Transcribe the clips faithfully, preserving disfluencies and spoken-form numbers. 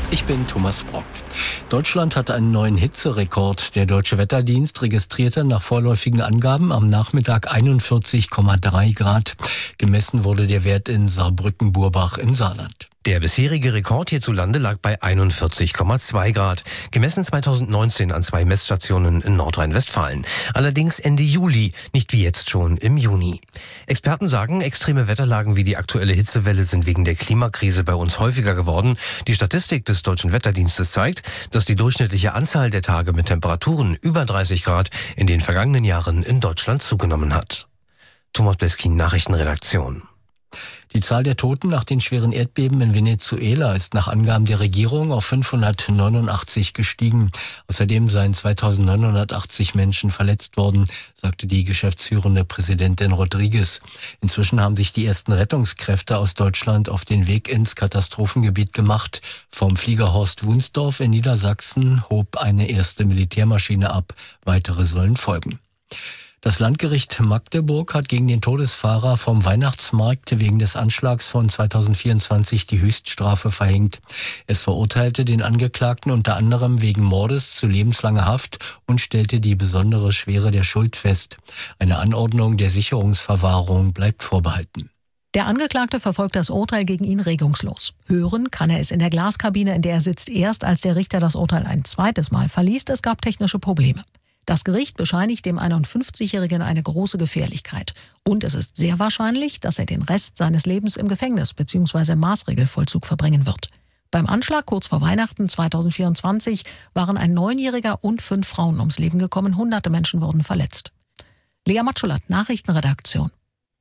Ich bin Thomas Brock. Deutschland hat einen neuen Hitzerekord. Der Deutsche Wetterdienst registrierte nach vorläufigen Angaben am Nachmittag einundvierzig Komma drei Grad. Gemessen wurde der Wert in Saarbrücken-Burbach im Saarland. Der bisherige Rekord hierzulande lag bei einundvierzig Komma zwei Grad, gemessen zweitausendneunzehn an zwei Messstationen in Nordrhein-Westfalen. Allerdings Ende Juli, nicht wie jetzt schon im Juni. Experten sagen, extreme Wetterlagen wie die aktuelle Hitzewelle sind wegen der Klimakrise bei uns häufiger geworden. Die Statistik des Deutschen Wetterdienstes zeigt, dass die durchschnittliche Anzahl der Tage mit Temperaturen über dreißig Grad in den vergangenen Jahren in Deutschland zugenommen hat. Thomas Bleskin, Nachrichtenredaktion. Die Zahl der Toten nach den schweren Erdbeben in Venezuela ist nach Angaben der Regierung auf fünfhundertneunundachtzig gestiegen. Außerdem seien zweitausendneunhundertachtzig Menschen verletzt worden, sagte die geschäftsführende Präsidentin Rodriguez. Inzwischen haben sich die ersten Rettungskräfte aus Deutschland auf den Weg ins Katastrophengebiet gemacht. Vom Flieger Horst Wunsdorf in Niedersachsen hob eine erste Militärmaschine ab. Weitere sollen folgen. Das Landgericht Magdeburg hat gegen den Todesfahrer vom Weihnachtsmarkt wegen des Anschlags von zweitausendvierundzwanzig die Höchststrafe verhängt. Es verurteilte den Angeklagten unter anderem wegen Mordes zu lebenslanger Haft und stellte die besondere Schwere der Schuld fest. Eine Anordnung der Sicherungsverwahrung bleibt vorbehalten. Der Angeklagte verfolgt das Urteil gegen ihn regungslos. Hören kann er es in der Glaskabine, in der er sitzt, erst als der Richter das Urteil ein zweites Mal verliest. Es gab technische Probleme. Das Gericht bescheinigt dem einundfünfzigjährigen eine große Gefährlichkeit. Und es ist sehr wahrscheinlich, dass er den Rest seines Lebens im Gefängnis bzw. Maßregelvollzug verbringen wird. Beim Anschlag kurz vor Weihnachten zweitausendvierundzwanzig waren ein Neunjähriger und fünf Frauen ums Leben gekommen. Hunderte Menschen wurden verletzt. Lea Matschulat, Nachrichtenredaktion.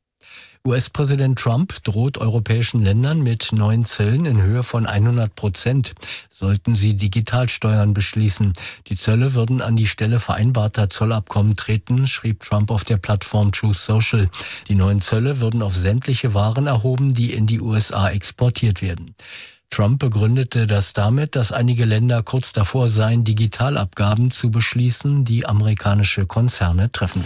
U S-Präsident Trump droht europäischen Ländern mit neuen Zöllen in Höhe von hundert Prozent, sollten sie Digitalsteuern beschließen. Die Zölle würden an die Stelle vereinbarter Zollabkommen treten, schrieb Trump auf der Plattform Truth Social. Die neuen Zölle würden auf sämtliche Waren erhoben, die in die U S A exportiert werden. Trump begründete das damit, dass einige Länder kurz davor seien, Digitalabgaben zu beschließen, die amerikanische Konzerne treffen würden.